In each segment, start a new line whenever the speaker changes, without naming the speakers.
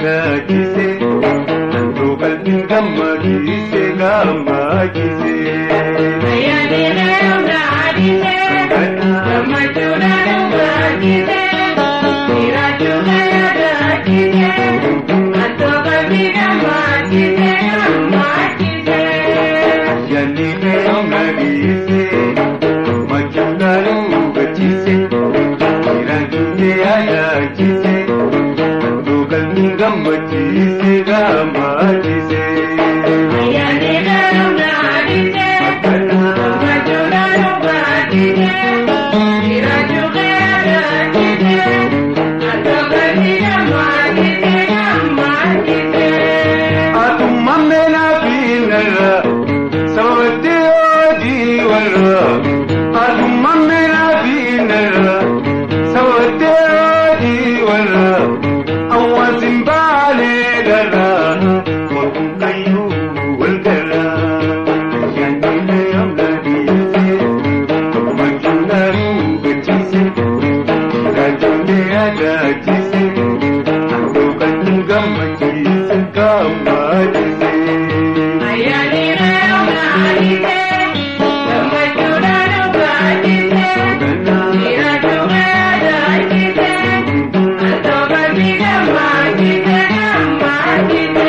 yaadaachise Andoo qalbiin gammachiise gammachiise
Ayyaaniree hundaadhise gammachuudhaan dhugaachise Jiraachuu yaadaachise Andoo qalbii gammachiise gammachiise
Ayyaaniree hundaadhise gammachuudhaan dhugaachise Jiraachuu yaadaachise Andoo qalbiin gammachiise gammachiise
Ayyaaniree hundaadhise gammachuudhaan dhugaachise Jiraachuu yaadaachise Andoo qalbii gammachiise gammachiise
Atummaan meenaa fi narra sababatti hojii warra Atummaan meenaa fi narra sababatti hojii warra Awwaasin baalee dara Wakun kayyuu wal gara Ayyaanillee hamla dhiise Gammachuudhaan dhugaachise Jiraachullee yaadaachise Andoo qalbiin gammachiise gammachiise
Ayyaaniree hundaadhise gammachuudhaan dhugaachise Jiraachuu yaadaachise Andoo qalbii gammachiise gammachiise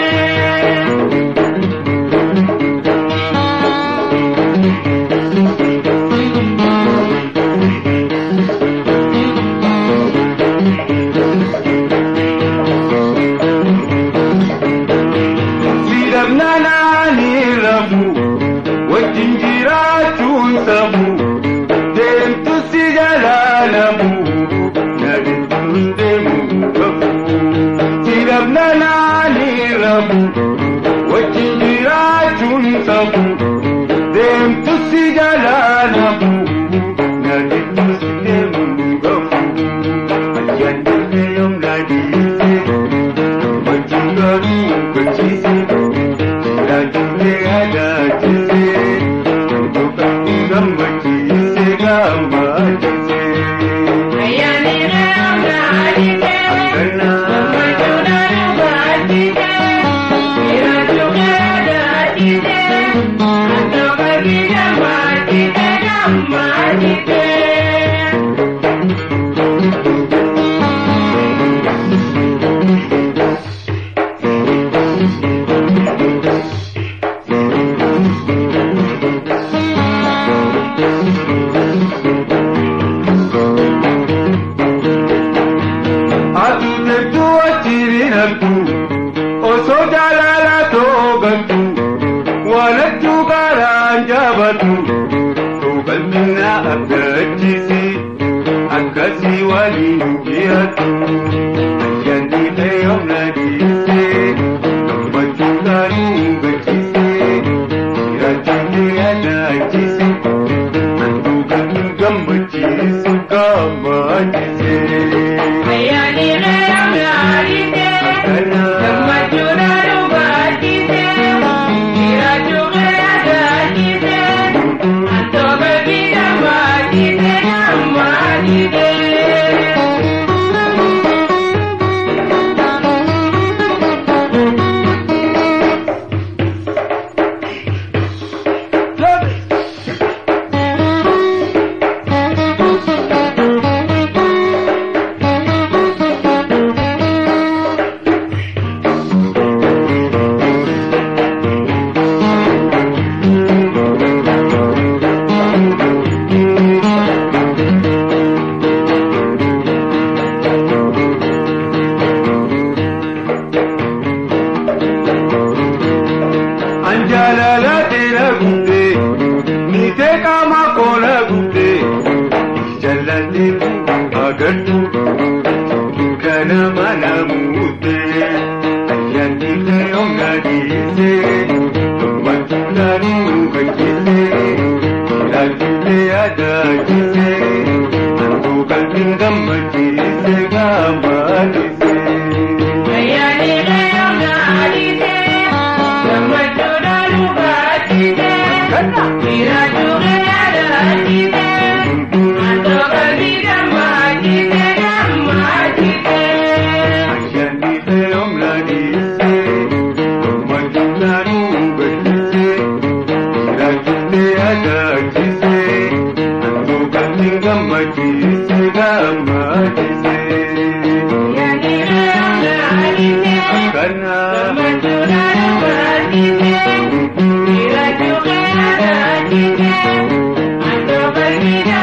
Sidabnaanaani rafu wajjin jiraachuun sabu deemtu si jalaa nabu naadintuun deemu qabu Sidabnaanaani rafu wajjin jiraachuun sabu deemtu si jalaa nabu naadintuun si deemu qabu Ayyaanillee hamla dhiise gammachuudhaan dhugaachise Jiraachullee yaadaachise Andoo qalbiin gammachiise gammachiise
Ayyaaniree hundaadhise gammachuudhaan dhugaachise Jiraachuu yaadaachise Andoo qalbii gammachiise gammachiise
Atuuteetu achiin argu osoo jaalala toogattu waan achuu karaan jabatu too qalbina abdachiise akkasii waliin jiraatu Ayyaanillee hamla dhiise gammachuudhaan dhugaachise Jiraachullee yaadaachise Andoo qalbiin gammachiise gammachiise
Ayyaaniree hundaadhise gammachuudhaan dhugaachise Jiraachuu yaadaachise Andoo qalbii gammachiise gammachiise Kana